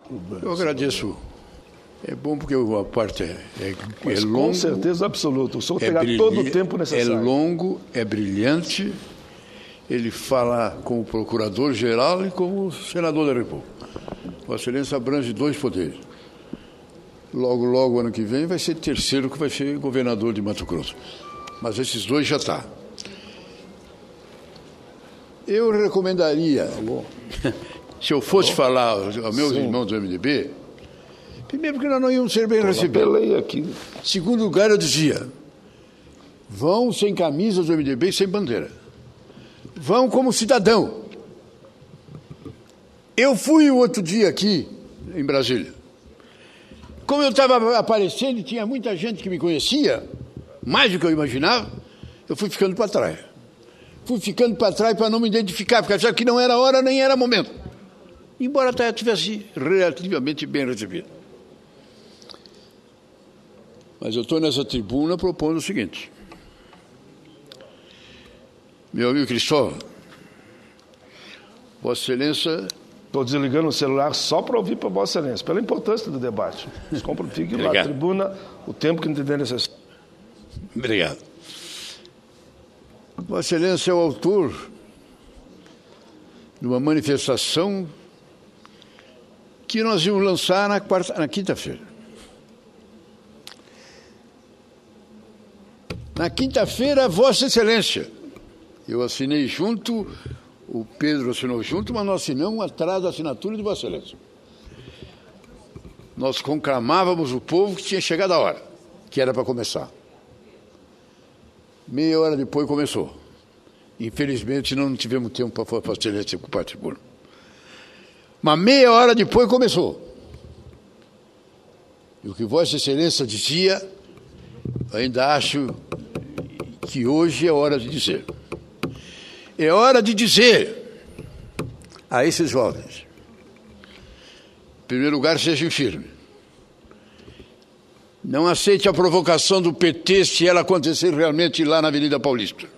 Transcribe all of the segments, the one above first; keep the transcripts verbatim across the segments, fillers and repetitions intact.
Eu agradeço. É bom porque a parte é, é, é longo. Com certeza absoluta. O senhor é terá todo o tempo necessário. É longo, é brilhante. Ele fala como procurador-geral e como senador da República. Vossa Excelência abrange dois poderes. Logo, logo, ano que vem, vai ser terceiro que vai ser governador de Mato Grosso. Mas esses dois já estão. Eu recomendaria, se eu fosse falar aos meus Sim. irmãos do M D B, primeiro porque nós não íamos ser bem recebidos. Aqui. Segundo lugar, eu dizia, vão sem camisas do M D B e sem bandeira. Vão como cidadão. Eu fui o outro dia aqui, em Brasília. Como eu estava aparecendo e tinha muita gente que me conhecia, mais do que eu imaginava, eu fui ficando para trás. Fui ficando para trás para não me identificar, porque achava que não era hora nem era momento. Embora até tivesse relativamente bem recebido. Mas eu estou nessa tribuna propondo o seguinte. Meu amigo Cristóvão, Vossa Excelência... Estou desligando o celular só para ouvir para Vossa Excelência, pela importância do debate. Fique lá na tribuna o tempo que entender necessário. Obrigado. Vossa Excelência é o autor de uma manifestação que nós íamos lançar na, quarta, na quinta-feira. Na quinta-feira, Vossa Excelência, eu assinei junto, o Pedro assinou junto, mas nós assinamos atrás da assinatura de Vossa Excelência. Nós conclamávamos o povo que tinha chegado a hora, que era para começar. Meia hora depois começou. Infelizmente, não tivemos tempo para Vossa Excelência ocupar a tribuna. Mas meia hora depois começou. E o que Vossa Excelência dizia, ainda acho que hoje é hora de dizer. É hora de dizer a esses jovens, em primeiro lugar, sejam firmes. Não aceite a provocação do P T se ela acontecer realmente lá na Avenida Paulista.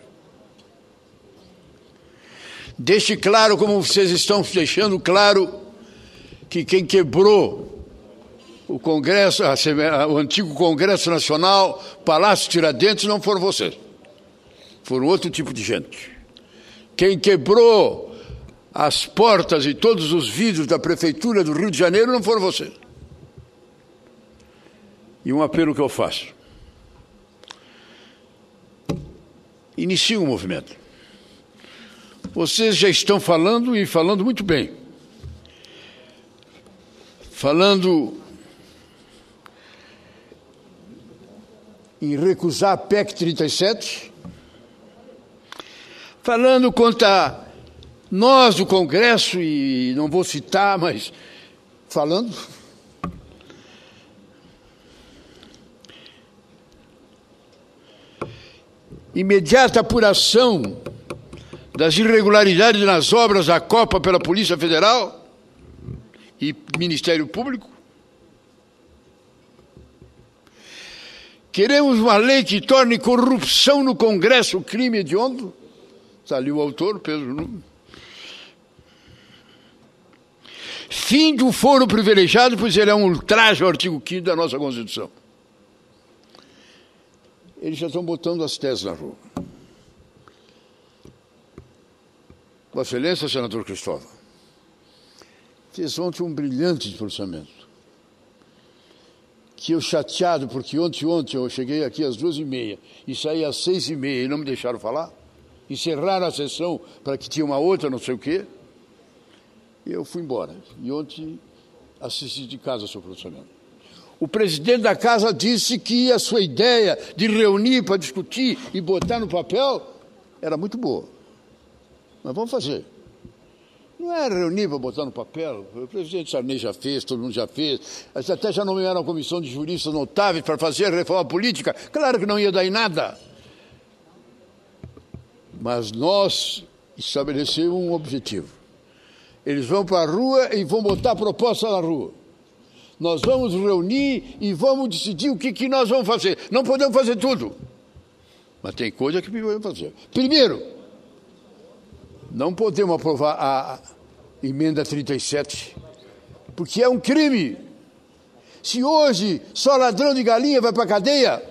Deixe claro, como vocês estão deixando claro, que quem quebrou o Congresso, o antigo Congresso Nacional, Palácio Tiradentes, não foram vocês. Foram outro tipo de gente. Quem quebrou as portas e todos os vidros da Prefeitura do Rio de Janeiro não foram vocês. E um apelo que eu faço. Inicie um movimento. Vocês já estão falando e falando muito bem. Falando em recusar a P E C trinta e sete, falando contra nós do Congresso, e não vou citar, mas falando... imediata apuração das irregularidades nas obras da Copa pela Polícia Federal e Ministério Público. Queremos uma lei que torne corrupção no Congresso crime hediondo. Está ali o autor, Pedro Nunes. Fim do foro privilegiado, pois ele é um ultraje ao artigo quinto da nossa Constituição. Eles já estão botando as teses na rua. Vossa Excelência, senador Cristóvão, fez ontem um brilhante pronunciamento. Que eu chateado, porque ontem, ontem eu cheguei aqui às duas e meia e saí às seis e meia e não me deixaram falar. Encerraram a sessão para que tinha uma outra, não sei o quê. E eu fui embora. E ontem assisti de casa ao seu pronunciamento. O presidente da casa disse que a sua ideia de reunir para discutir e botar no papel era muito boa. Mas vamos fazer. Não é reunir para botar no papel. O presidente Sarney já fez, todo mundo já fez. Até já nomearam uma comissão de juristas notáveis para fazer a reforma política. Claro que não ia dar em nada. Mas nós estabelecemos um objetivo. Eles vão para a rua e vão botar a proposta na rua. Nós vamos reunir e vamos decidir o que, que nós vamos fazer. Não podemos fazer tudo. Mas tem coisa que podemos fazer. Primeiro, não podemos aprovar a emenda trinta e sete porque é um crime. Se hoje só ladrão de galinha vai para a cadeia,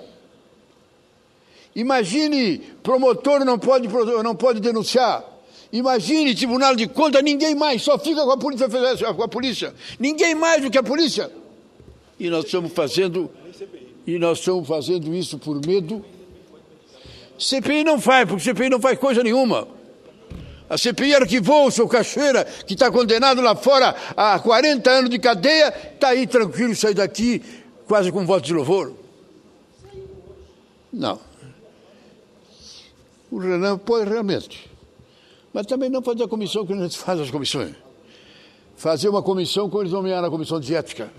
imagine promotor não pode, não pode denunciar. Imagine Tribunal de Contas, ninguém mais, só fica com a Polícia Federal, com a polícia. Ninguém mais do que a polícia. E nós estamos fazendo, e nós estamos fazendo isso por medo. C P I não faz, porque C P I não faz coisa nenhuma. A C P I arquivou o seu Cachoeira, que está condenado lá fora a quarenta anos de cadeia, está aí tranquilo, sai daqui quase com voto de louvor. Não. O Renan pode realmente. Mas também não fazer a comissão que a gente faz as comissões. Fazer uma comissão como eles nomearam a comissão de ética.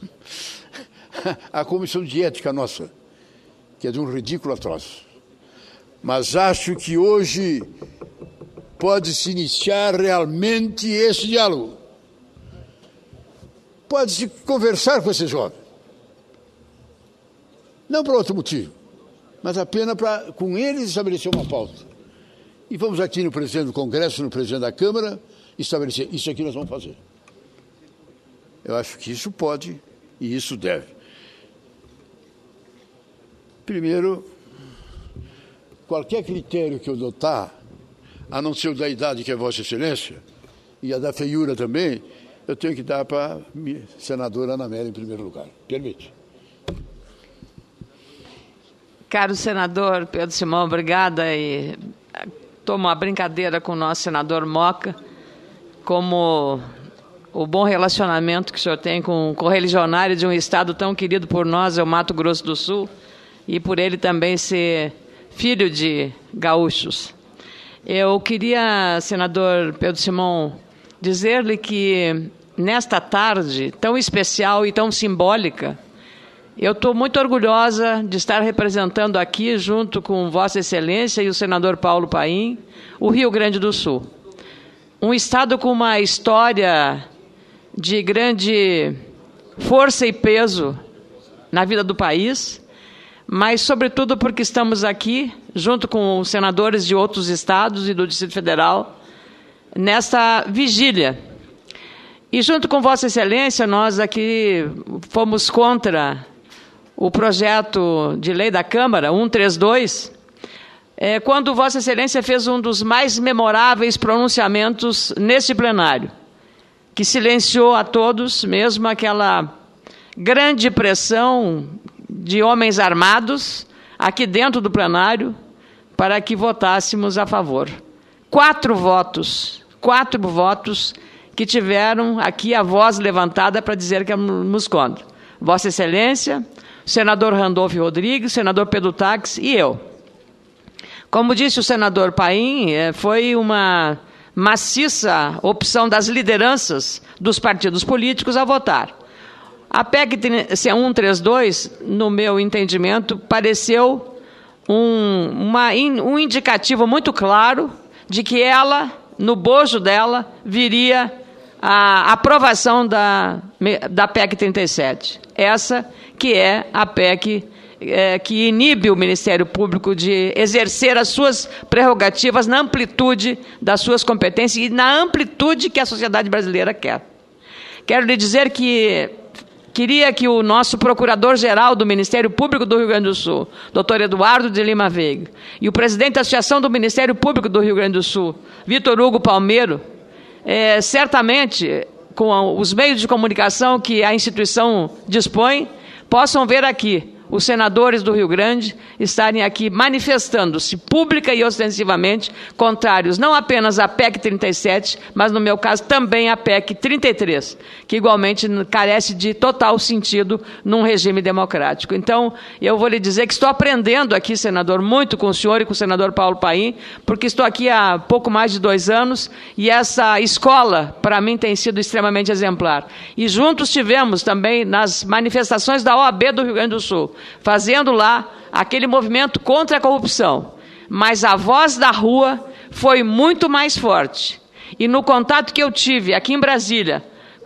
A comissão de ética nossa, que é de um ridículo atroz. Mas acho que hoje pode-se iniciar realmente esse diálogo. Pode-se conversar com esses jovens. Não por outro motivo, mas apenas para, com eles, estabelecer uma pauta. E vamos aqui no presidente do Congresso, no presidente da Câmara, estabelecer isso aqui nós vamos fazer. Eu acho que isso pode e isso deve. Primeiro, qualquer critério que eu adotar, a não ser o da idade que é Vossa Excelência, e a da feiura também, eu tenho que dar para a senadora Ana Amélia em primeiro lugar. Permite. Caro senador Pedro Simão, obrigada. E tomo uma brincadeira com o nosso senador Moca, como o bom relacionamento que o senhor tem com o correligionário de um estado tão querido por nós, é o Mato Grosso do Sul, e por ele também ser filho de gaúchos. Eu queria, senador Pedro Simão, dizer-lhe que nesta tarde tão especial e tão simbólica, eu estou muito orgulhosa de estar representando aqui, junto com Vossa Excelência e o senador Paulo Paim, o Rio Grande do Sul. Um estado com uma história de grande força e peso na vida do país, mas, sobretudo, porque estamos aqui, junto com os senadores de outros estados e do Distrito Federal, nesta vigília. E, junto com Vossa Excelência, nós aqui fomos contra o projeto de lei da Câmara, cento e trinta e dois, é, quando Vossa Excelência fez um dos mais memoráveis pronunciamentos neste plenário, que silenciou a todos, mesmo aquela grande pressão de homens armados aqui dentro do plenário para que votássemos a favor. Quatro votos, quatro votos que tiveram aqui a voz levantada para dizer que éramos contra. Vossa Excelência, o senador Randolfo Rodrigues, o senador Pedro Taques e eu. Como disse o senador Paim, foi uma maciça opção das lideranças dos partidos políticos a votar. A P E C cento e trinta e dois, no meu entendimento, pareceu um, uma, um indicativo muito claro de que ela, no bojo dela, viria a aprovação da, da P E C trinta e sete. Essa que é a P E C é, que inibe o Ministério Público de exercer as suas prerrogativas na amplitude das suas competências e na amplitude que a sociedade brasileira quer. Quero lhe dizer que queria que o nosso Procurador-Geral do Ministério Público do Rio Grande do Sul, doutor Eduardo de Lima Veiga, e o presidente da Associação do Ministério Público do Rio Grande do Sul, Vitor Hugo Palmeiro, é, certamente, com os meios de comunicação que a instituição dispõe, possam ver aqui os senadores do Rio Grande estarem aqui manifestando-se pública e ostensivamente contrários não apenas à P E C trinta e sete, mas, no meu caso, também à P E C trinta e três, que igualmente carece de total sentido num regime democrático. Então, eu vou lhe dizer que estou aprendendo aqui, senador, muito com o senhor e com o senador Paulo Paim, porque estou aqui há pouco mais de dois anos e essa escola, para mim, tem sido extremamente exemplar. E juntos tivemos também nas manifestações da O A B do Rio Grande do Sul, fazendo lá aquele movimento contra a corrupção. Mas a voz da rua foi muito mais forte. E no contato que eu tive aqui em Brasília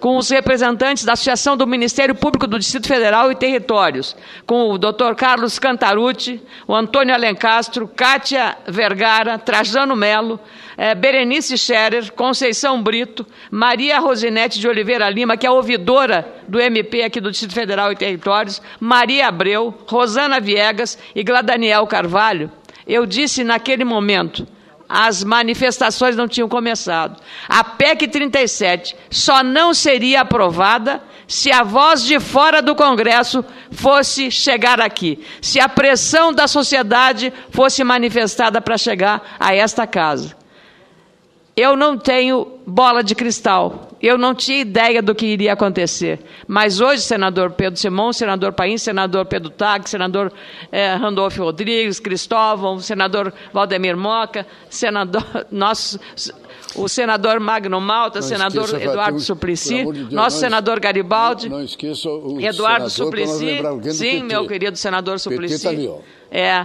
com os representantes da Associação do Ministério Público do Distrito Federal e Territórios, com o doutor Carlos Cantarucci, o Antônio Alencastro, Cátia Vergara, Trajano Melo, eh, Berenice Scherer, Conceição Brito, Maria Rosinete de Oliveira Lima, que é ouvidora do M P aqui do Distrito Federal e Territórios, Maria Abreu, Rosana Viegas e Gladaniel Carvalho. Eu disse naquele momento, as manifestações não tinham começado. A P E C trinta e sete só não seria aprovada se a voz de fora do Congresso fosse chegar aqui, se a pressão da sociedade fosse manifestada para chegar a esta casa. Eu não tenho bola de cristal, eu não tinha ideia do que iria acontecer. Mas hoje, senador Pedro Simão, senador Paim, senador Pedro Tag, senador eh, Randolfo Rodrigues, Cristóvão, senador Valdemir Moca, senador, nosso, o senador Magno Malta, não senador esqueça, Eduardo tem, Suplicy, de Deus, nosso não, senador Garibaldi, não, não esqueça o Eduardo Suplicy, sim, meu querido senador Suplicy. P T tá ali, ó. É,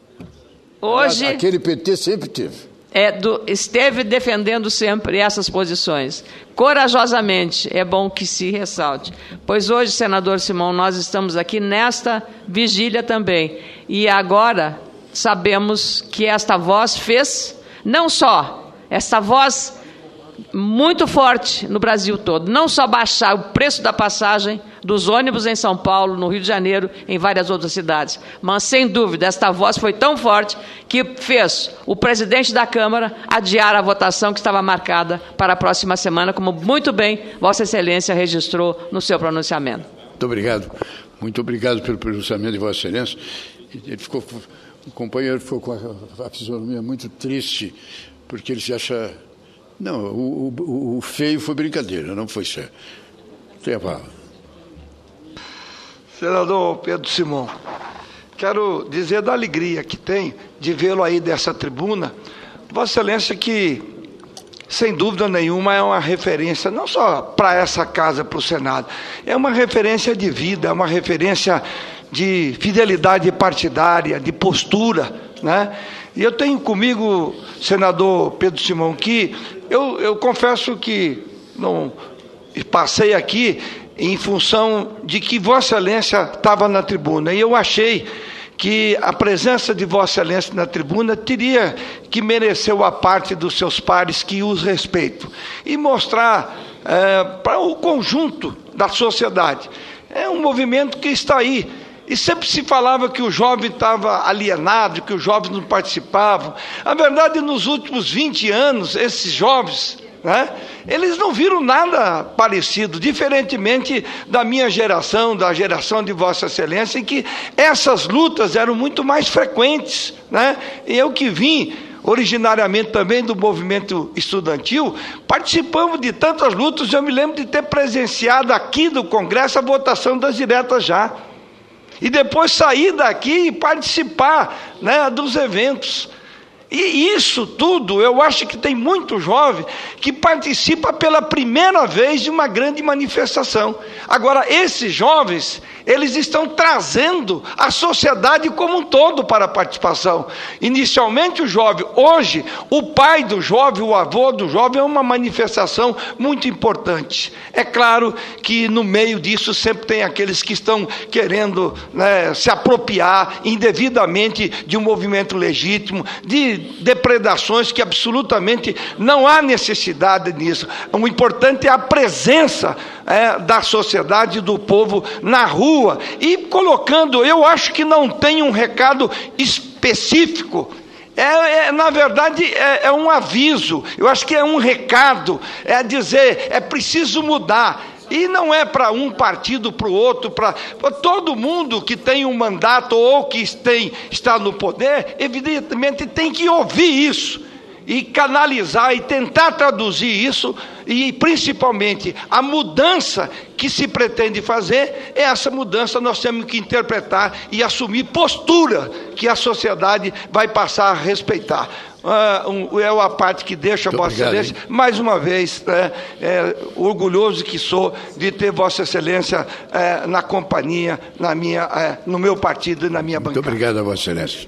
hoje, aquele P T sempre teve. É do, esteve defendendo sempre essas posições. Corajosamente, é bom que se ressalte. Pois hoje, senador Simão, nós estamos aqui nesta vigília também. E agora sabemos que esta voz fez, não só, esta voz muito forte no Brasil todo, não só baixar o preço da passagem dos ônibus em São Paulo, no Rio de Janeiro, em várias outras cidades, mas, sem dúvida, esta voz foi tão forte que fez o presidente da Câmara adiar a votação que estava marcada para a próxima semana, como muito bem Vossa Excelência registrou no seu pronunciamento. Muito obrigado. Muito obrigado pelo pronunciamento de Vossa Excelência. Ele ficou, o companheiro ficou com a, a fisionomia muito triste, porque ele se acha... Não, o, o, o feio foi brincadeira, não foi sério. Tem a palavra. Senador Pedro Simão, quero dizer da alegria que tenho de vê-lo aí dessa tribuna. Vossa Excelência que, sem dúvida nenhuma, é uma referência, não só para essa casa, para o Senado, é uma referência de vida, é uma referência de fidelidade partidária, de postura, né? E eu tenho comigo, senador Pedro Simão, que eu, eu confesso que não passei aqui em função de que Vossa Excelência estava na tribuna, e eu achei que a presença de Vossa Excelência na tribuna teria que merecer a parte dos seus pares que os respeitam, e mostrar é, para o conjunto da sociedade. É um movimento que está aí, e sempre se falava que o jovem estava alienado, que os jovens não participavam. A verdade, nos últimos vinte anos, esses jovens, né, eles não viram nada parecido, diferentemente da minha geração, da geração de Vossa Excelência, em que essas lutas eram muito mais frequentes, né? E eu que vim originariamente também do movimento estudantil, participamos de tantas lutas. Eu me lembro de ter presenciado aqui no Congresso a votação das diretas já, e depois sair daqui e participar, né, dos eventos. E isso tudo, eu acho que tem muito jovem que participa pela primeira vez de uma grande manifestação. Agora, esses jovens, eles estão trazendo a sociedade como um todo para a participação. Inicialmente o jovem, hoje, o pai do jovem, o avô do jovem, é uma manifestação muito importante. É claro que no meio disso sempre tem aqueles que estão querendo, né, se apropriar indevidamente de um movimento legítimo, de depredações que absolutamente não há necessidade nisso. O importante é a presença é, da sociedade, do povo na rua, e colocando, eu acho que não tem um recado específico. É, é, na verdade, é, é um aviso, eu acho que é um recado, é dizer, é preciso mudar. E não é para um partido, para o outro, para todo mundo que tem um mandato ou que tem, está no poder, evidentemente tem que ouvir isso e canalizar e tentar traduzir isso, e principalmente a mudança que se pretende fazer, é essa mudança nós temos que interpretar e assumir postura que a sociedade vai passar a respeitar. Uh, um, é a parte que deixa Vossa Excelência, mais uma vez, né, é, orgulhoso que sou de ter Vossa Excelência é, na companhia, na minha, é, no meu partido e na minha bancada. Muito obrigado a Vossa Excelência.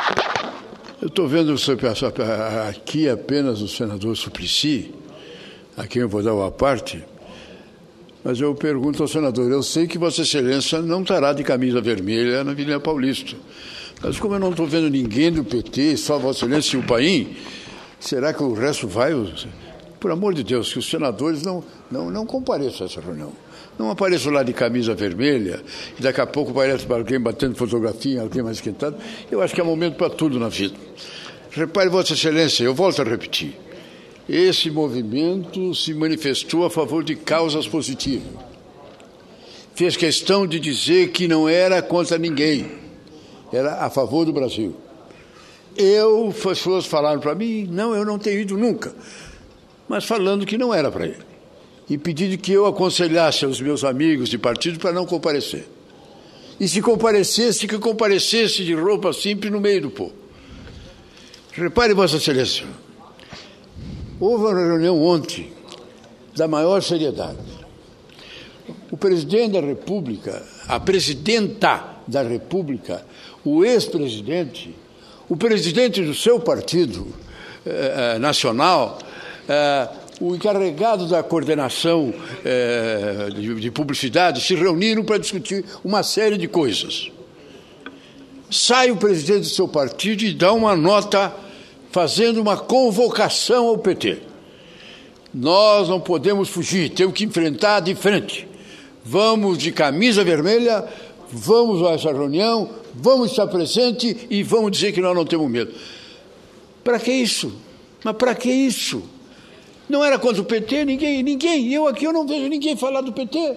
Eu estou vendo aqui apenas o senador Suplicy, a quem eu vou dar uma parte, mas eu pergunto ao senador, eu sei que Vossa Excelência não estará de camisa vermelha na Avenida Paulista, mas como eu não estou vendo ninguém do P T, só Vossa Excelência e o Paim, será que o resto vai? Por amor de Deus, que os senadores não, não, não compareçam a essa reunião. Não apareçam lá de camisa vermelha, e daqui a pouco aparece alguém batendo fotografia, alguém mais esquentado. Eu acho que é momento para tudo na vida. Repare, Vossa Excelência, eu volto a repetir, esse movimento se manifestou a favor de causas positivas. Fez questão de dizer que não era contra ninguém, era a favor do Brasil. Eu, as pessoas falaram para mim, não, eu não tenho ido nunca, mas falando que não era para ir. E pedindo que eu aconselhasse aos meus amigos de partido para não comparecer. E se comparecesse, que comparecesse de roupa simples no meio do povo. Repare, Vossa Excelência, houve uma reunião ontem da maior seriedade. O presidente da República, a presidenta da República, o ex-presidente, o presidente do seu partido eh, nacional, eh, o encarregado da coordenação eh, de, de publicidade, se reuniram para discutir uma série de coisas. Sai o presidente do seu partido e dá uma nota fazendo uma convocação ao P T. Nós não podemos fugir, temos que enfrentar de frente. Vamos de camisa vermelha, vamos a essa reunião, vamos estar presentes e vamos dizer que nós não temos medo. Para que isso? Mas para que isso? Não era contra o P T, ninguém, ninguém, eu aqui eu não vejo ninguém falar do P T.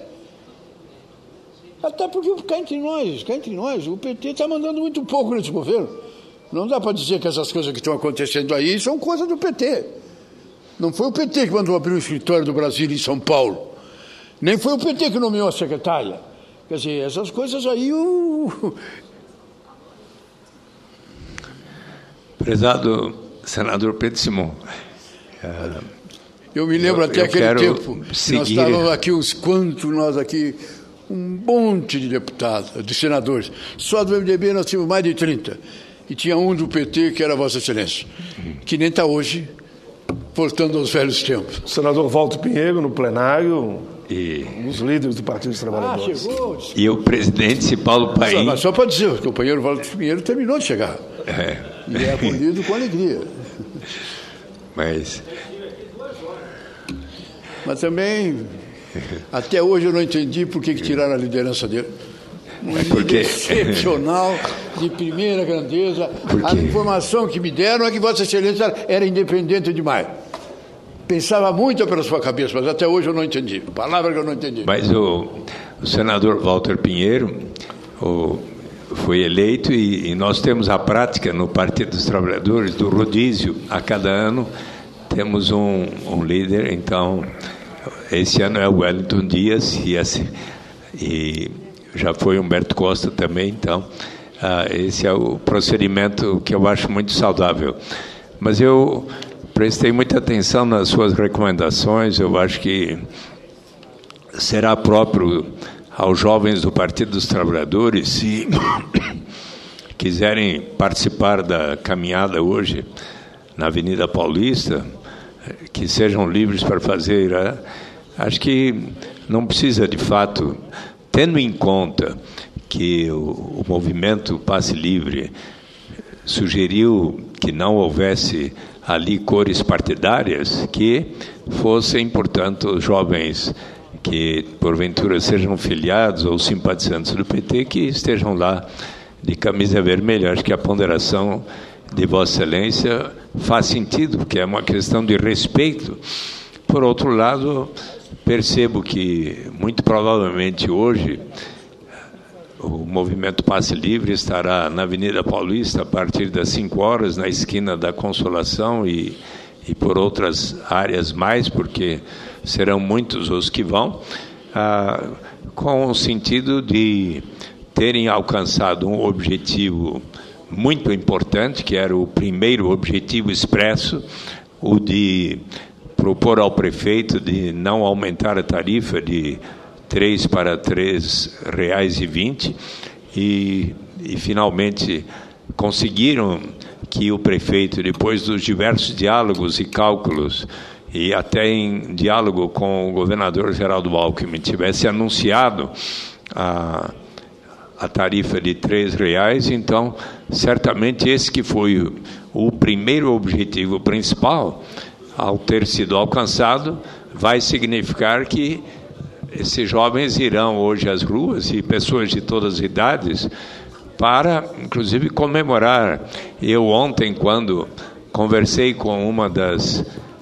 Até porque cá entre nós, cá entre nós, o P T está mandando muito pouco nesse governo. Não dá para dizer que essas coisas que estão acontecendo aí são coisas do P T. Não foi o P T que mandou abrir o escritório do Brasil em São Paulo. Nem foi o P T que nomeou a secretária. Quer dizer, essas coisas aí... O... Prezado senador Pedro Simão, eu me lembro eu, até eu aquele tempo, seguir... nós estávamos aqui, uns quantos nós aqui, um monte de deputados, de senadores. Só do M D B nós tínhamos mais de trinta. E tinha um do P T, que era Vossa Excelência, que nem está hoje, voltando aos velhos tempos. O senador Walter Pinheiro, no plenário, e um dos líderes do Partido dos Trabalhadores. Ah, chegou. E o presidente Paulo Paim. Só, mas só para dizer, o companheiro Walter Pinheiro terminou de chegar. É. E é acolhido com alegria. Mas... Mas também, até hoje eu não entendi por que, que tiraram a liderança dele. Um é porque... excepcional, de primeira grandeza. Porque... A informação que me deram é que Vossa Excelência era independente demais. Pensava muito pela sua cabeça, mas até hoje eu não entendi. Palavra que eu não entendi. Mas o, o senador Walter Pinheiro o, foi eleito e, e nós temos a prática no Partido dos Trabalhadores do rodízio. A cada ano temos um, um líder, então esse ano é o Wellington Dias e, esse, e já foi Humberto Costa também, então uh, esse é o procedimento que eu acho muito saudável. Mas eu prestei muita atenção nas suas recomendações, eu acho que será próprio aos jovens do Partido dos Trabalhadores, se quiserem participar da caminhada hoje na Avenida Paulista, que sejam livres para fazer. Né? Acho que não precisa, de fato, tendo em conta que o, o movimento Passe Livre sugeriu que não houvesse ali cores partidárias, que fossem, portanto, os jovens que, porventura, sejam filiados ou simpatizantes do P T, que estejam lá de camisa vermelha. Acho que a ponderação de Vossa Excelência faz sentido, porque é uma questão de respeito. Por outro lado, percebo que, muito provavelmente hoje, o movimento Passe Livre estará na Avenida Paulista a partir das cinco horas, na esquina da Consolação e, e por outras áreas mais, porque serão muitos os que vão, ah, com o sentido de terem alcançado um objetivo muito importante, que era o primeiro objetivo expresso, o de propor ao prefeito de não aumentar a tarifa de três para três reais e vinte e, e finalmente conseguiram que o prefeito, depois dos diversos diálogos e cálculos e até em diálogo com o governador Geraldo Alckmin, tivesse anunciado a, a tarifa de três reais, então, certamente esse que foi o, o primeiro objetivo principal, ao ter sido alcançado, vai significar que esses jovens irão hoje às ruas, e pessoas de todas as idades, para, inclusive, comemorar. Eu ontem, quando conversei com uma das,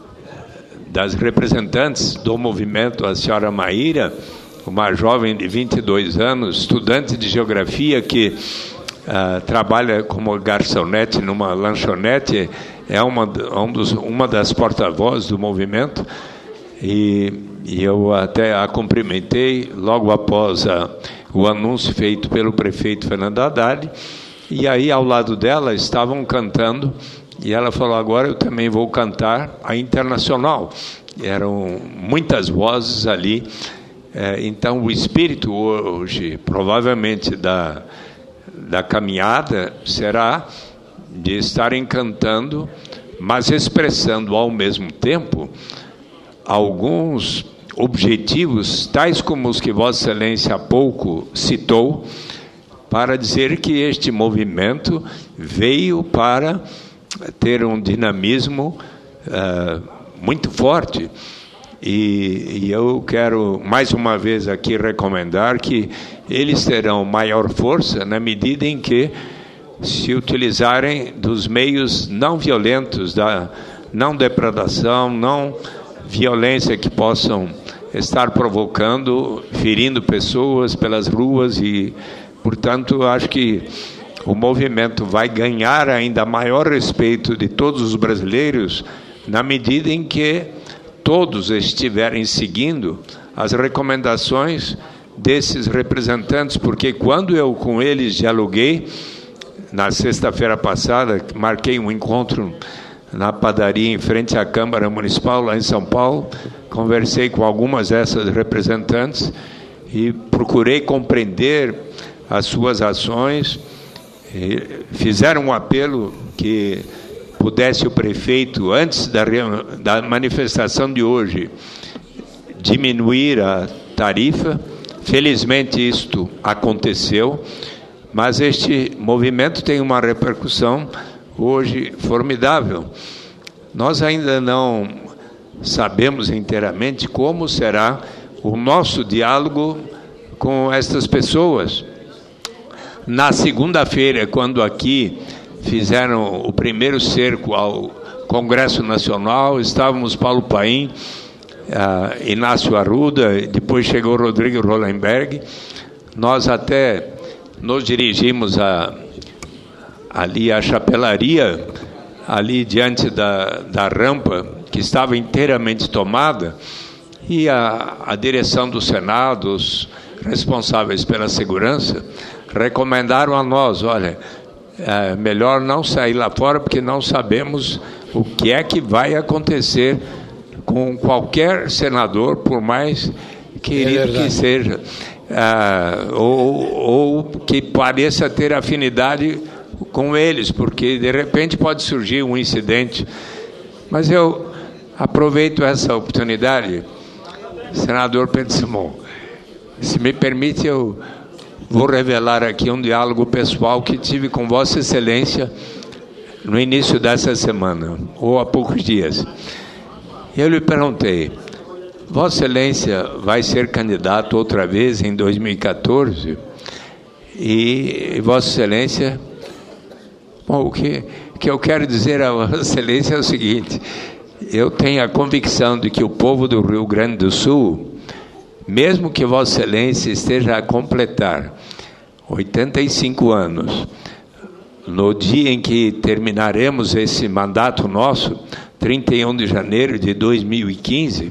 das representantes do movimento, a senhora Maíra, uma jovem de vinte e dois anos, estudante de geografia, que uh, trabalha como garçonete numa lanchonete, é uma, um dos, uma das porta-vozes do movimento, e, e eu até a cumprimentei logo após a, o anúncio feito pelo prefeito Fernando Haddad, e aí ao lado dela estavam cantando, e ela falou: agora eu também vou cantar a Internacional. Eram muitas vozes ali. É, então o espírito hoje, provavelmente, da, da caminhada será de estarem cantando, mas expressando ao mesmo tempo alguns objetivos, tais como os que Vossa Excelência há pouco citou, para dizer que este movimento veio para ter um dinamismo uh, muito forte. E, e eu quero, mais uma vez aqui, recomendar que eles terão maior força na medida em que se utilizarem dos meios não violentos, da não depredação, não violência que possam estar provocando, ferindo pessoas pelas ruas. E, portanto, acho que o movimento vai ganhar ainda maior respeito de todos os brasileiros na medida em que todos estiverem seguindo as recomendações desses representantes, porque quando eu com eles dialoguei, na sexta-feira passada, marquei um encontro na padaria em frente à Câmara Municipal, lá em São Paulo, conversei com algumas dessas representantes e procurei compreender as suas ações. E fizeram um apelo que pudesse o prefeito, antes da, da manifestação de hoje, diminuir a tarifa. Felizmente isto aconteceu, mas este movimento tem uma repercussão hoje formidável. Nós ainda não sabemos inteiramente como será o nosso diálogo com estas pessoas. Na segunda-feira, quando aqui fizeram o primeiro cerco ao Congresso Nacional, estávamos Paulo Paim, uh, Inácio Arruda, depois chegou Rodrigo Rollenberg. Nós até nos dirigimos a, ali à chapelaria, ali diante da, da rampa, que estava inteiramente tomada, e a, a direção do Senado, os responsáveis pela segurança, recomendaram a nós: olha, é melhor não sair lá fora, porque não sabemos o que é que vai acontecer com qualquer senador, por mais querido é que seja, é, ou, ou que pareça ter afinidade com eles, porque de repente pode surgir um incidente. Mas eu aproveito essa oportunidade, senador Pedro Simão, se me permite, eu vou revelar aqui um diálogo pessoal que tive com Vossa Excelência no início dessa semana, ou há poucos dias. Eu lhe perguntei: Vossa Excelência vai ser candidato outra vez em dois mil e quatorze? E Vossa Excelência... Bom, o que, que eu quero dizer a Vossa Excelência é o seguinte: eu tenho a convicção de que o povo do Rio Grande do Sul, mesmo que Vossa Excelência esteja a completar oitenta e cinco anos, no dia em que terminaremos esse mandato nosso, trinta e um de janeiro de dois mil e quinze,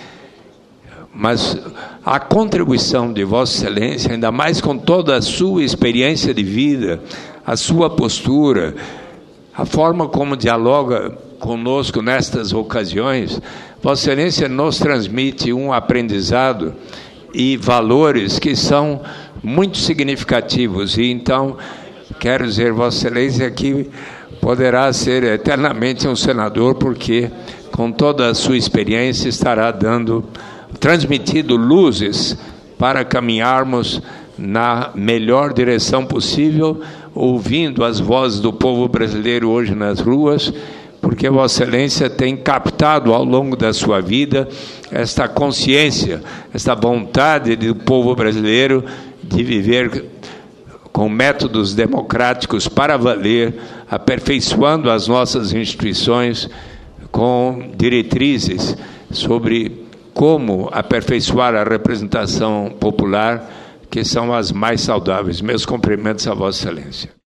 mas a contribuição de Vossa Excelência, ainda mais com toda a sua experiência de vida, a sua postura, a forma como dialoga conosco nestas ocasiões, Vossa Excelência nos transmite um aprendizado e valores que são muito significativos. E então, quero dizer, Vossa Excelência, que poderá ser eternamente um senador, porque com toda a sua experiência, estará dando, transmitindo luzes para caminharmos na melhor direção possível, ouvindo as vozes do povo brasileiro hoje nas ruas, porque Vossa Excelência tem captado ao longo da sua vida esta consciência, esta vontade do povo brasileiro de viver com métodos democráticos para valer, aperfeiçoando as nossas instituições com diretrizes sobre como aperfeiçoar a representação popular, que são as mais saudáveis. Meus cumprimentos a Vossa Excelência.